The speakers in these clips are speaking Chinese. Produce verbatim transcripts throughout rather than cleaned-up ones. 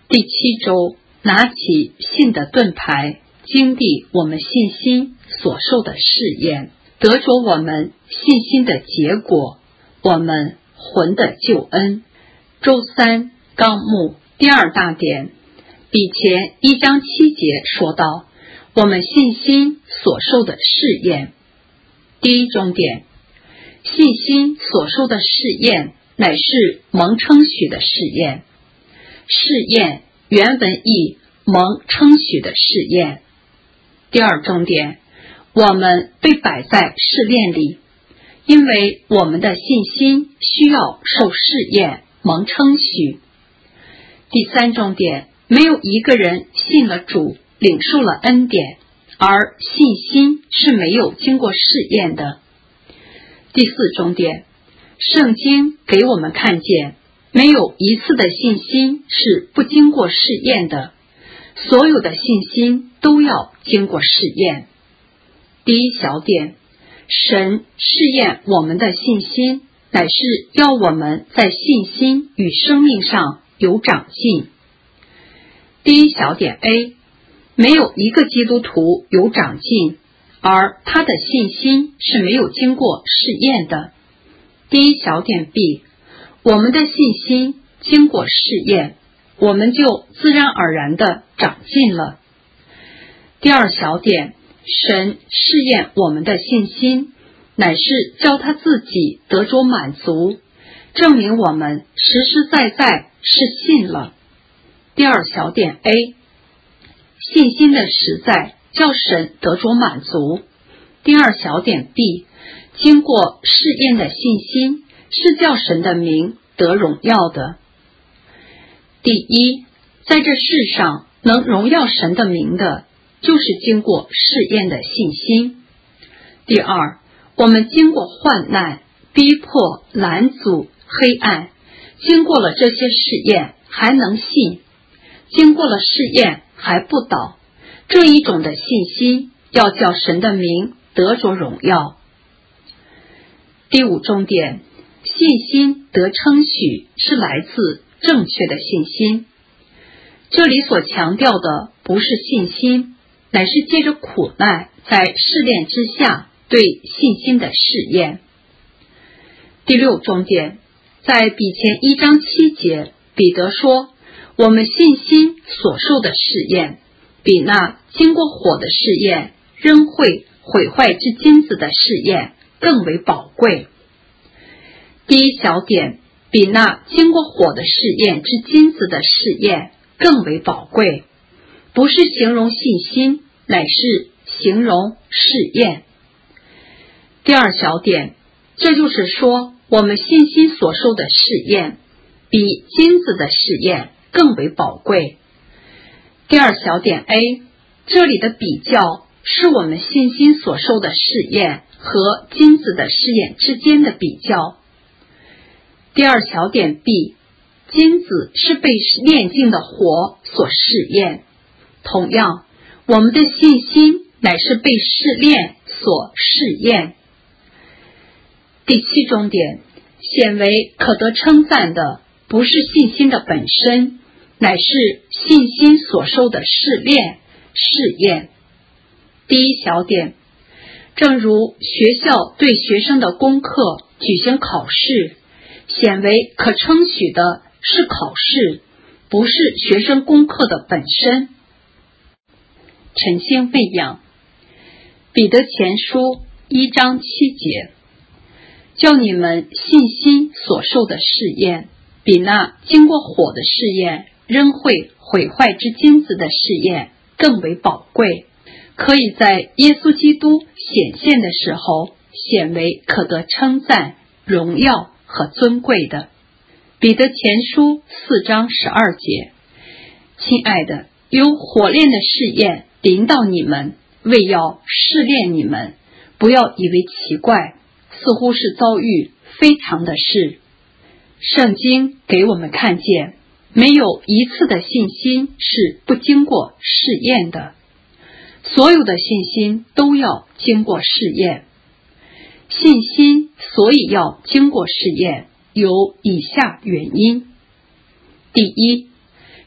第七周，拿起信的盾牌，经历我们信心所受的试验，得着我们信心的结果，我们魂的救恩。周三纲目第二大点，比前一章七节说到我们信心所受的试验。第一重点，信心所受的试验乃是蒙称许的试验。试验原文意蒙称许的试验。第二重点，我们被摆在试炼里，因为我们的信心需要受试验蒙称许。第三重点，没有一个人信了主，领受了恩典，而信心是没有经过试验的。第四重点，圣经给我们看见，没有一次的信心是不经过试验的，所有的信心都要经过试验。第一小点，神试验我们的信心，乃是要我们在信心与生命上有长进。第一小点 A， 没有一个基督徒有长进，而他的信心是没有经过试验的。第一小点 B， 我们的信心经过试验，我们就自然而然地长进了。第二小点，神试验我们的信心，乃是叫他自己得着满足，证明我们实实在在是信了。第二小点 A， 信心的实在叫神得着满足。第二小点 B， 经过试验的信心是叫神的名得荣耀的。第一，在这世上能荣耀神的名的，就是经过试验的信心。第二，我们经过患难、逼迫、拦阻、黑暗，经过了这些试验还能信，经过了试验还不倒，这一种的信心要叫神的名得着荣耀。第五重点，信心得称许是来自正确的信心。这里所强调的不是信心，乃是借着苦难在试炼之下对信心的试验。第六重点，在比前一章七节，彼得说，我们信心所受的试验，比那经过火的试验，仍会毁坏之金子的试验更为宝贵。第一小点，比那经过火的试验之金子的试验更为宝贵，不是形容信心，乃是形容试验。第二小点，这就是说，我们信心所受的试验，比金子的试验更为宝贵。第二小点 A， 这里的比较是我们信心所受的试验和金子的试验之间的比较。第二小点 B， 金子是被炼净的火所试验，同样，我们的信心乃是被试炼所试验。第七重点，显为可得称赞的不是信心的本身，乃是信心所受的试炼试验。第一小点，正如学校对学生的功课举行考试，显为可称许的是考试，不是学生功课的本身。晨星喂养，彼得前书一章七节，叫你们信心所受的试验，比那经过火的试验，仍会毁坏之金子的试验更为宝贵，可以在耶稣基督显现的时候显为可得称赞、荣耀和尊贵的。彼得前书四章十二节，亲爱的，有火炼的试验临到你们，为要试炼你们，不要以为奇怪，似乎是遭遇非常的事。圣经给我们看见，没有一次的信心是不经过试验的，所有的信心都要经过试验。信心所以要经过试验，有以下原因。第一，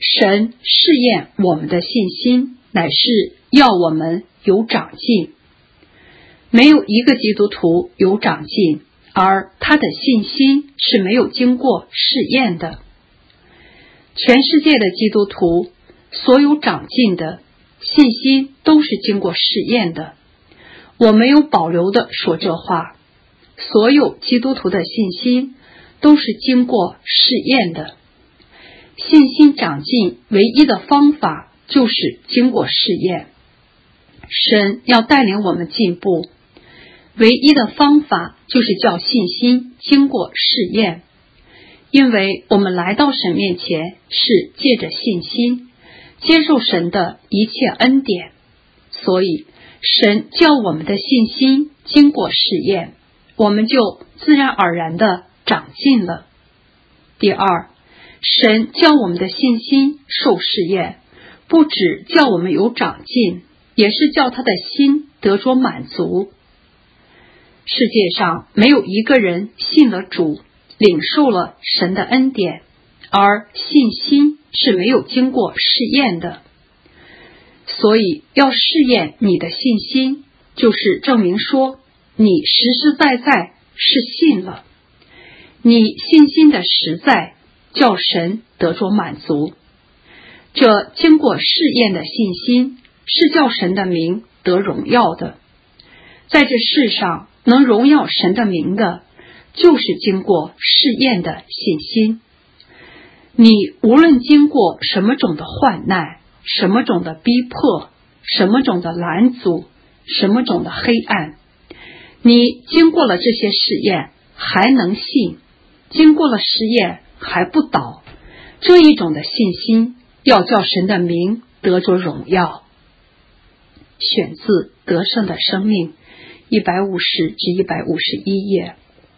神试验我们的信心，乃是要我们有长进。没有一个基督徒有长进，而他的信心是没有经过试验的。全世界的基督徒所有长进的信心都是经过试验的。我没有保留的说这话，所有基督徒的信心都是经过试验的。信心长进唯一的方法就是经过试验。神要带领我们进步，唯一的方法就是叫信心经过试验。因为我们来到神面前是借着信心接受神的一切恩典，所以神叫我们的信心经过试验，我们就自然而然的长进了。第二，神叫我们的信心受试验，不只叫我们有长进，也是叫他的心得着满足。世界上没有一个人信了主，领受了神的恩典，而信心是没有经过试验的。所以要试验你的信心，就是证明说你实实在在是信了，你信心的实在叫神得着满足。这经过试验的信心是叫神的名得荣耀的。在这世上能荣耀神的名的，就是经过试验的信心。你无论经过什么种的患难，什么种的逼迫，什么种的拦阻，什么种的黑暗，你经过了这些试验还能信，经过了试验还不倒，这一种的信心要叫神的名得着荣耀。选自得胜的生命一百五十至一百五十一页。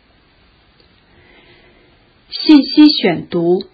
信息选读，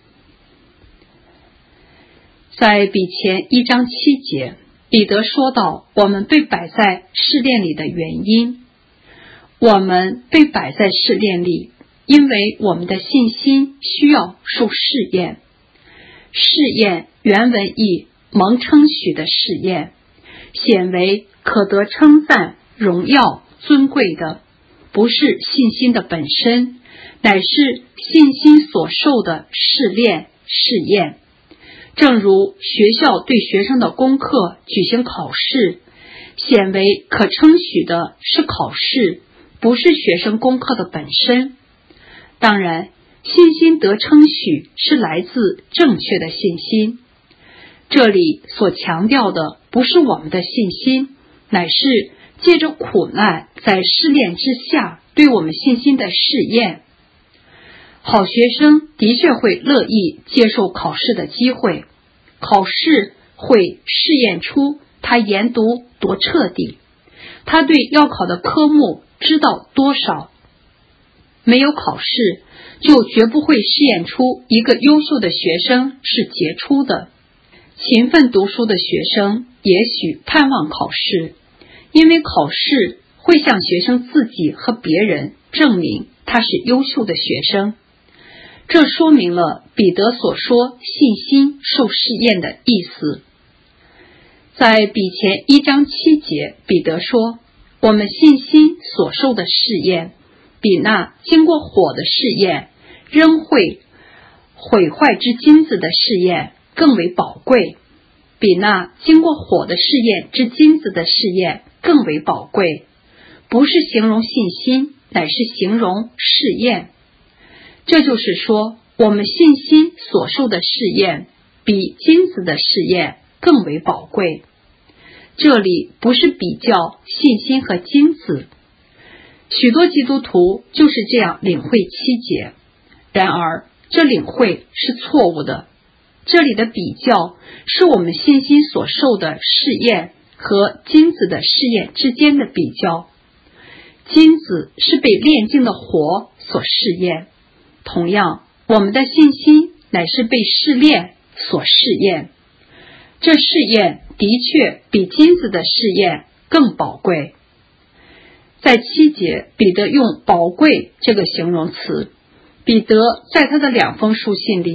在比前一章七节，彼得说到我们被摆在试炼里的原因。我们被摆在试炼里，因为我们的信心需要受试验。试验原文意蒙称许的试验，显为可得称赞、荣耀、尊贵的，不是信心的本身，乃是信心所受的试炼、试验。正如学校对学生的功课举行考试，显为可称许的是考试，不是学生功课的本身。当然，信心得称许是来自正确的信心。这里所强调的不是我们的信心，乃是借着苦难在试炼之下对我们信心的试验。好学生的确会乐意接受考试的机会，考试会试验出他研读多彻底，他对要考的科目知道多少。没有考试，就绝不会试验出一个优秀的学生是杰出的。勤奋读书的学生也许盼望考试，因为考试会向学生自己和别人证明他是优秀的学生。这说明了彼得所说信心受试验的意思。在比前一章七节，彼得说，我们信心所受的试验，比那经过火的试验，仍会毁坏之金子的试验更为宝贵，比那经过火的试验之金子的试验更为宝贵。不是形容信心，乃是形容试验。这就是说，我们信心所受的试验，比金子的试验更为宝贵。这里不是比较信心和金子，许多基督徒就是这样领会七节，然而这领会是错误的。这里的比较是我们信心所受的试验和金子的试验之间的比较。金子是被炼净的火所试验，同样我们的信心乃是被试炼所试验。这试验的确比金子的试验更宝贵。在七节，彼得用宝贵这个形容词。彼得在他的两封书信里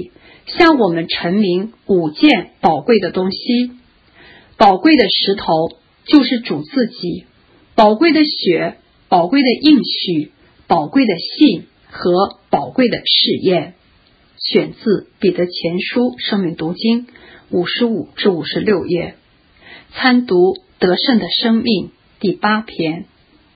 向我们陈明五件宝贵的东西。宝贵的石头就是主自己，宝贵的血，宝贵的应许，宝贵的信和宝贵的试验。选自彼得前书生命读经五十五至五十六页，参读得胜的生命第八篇。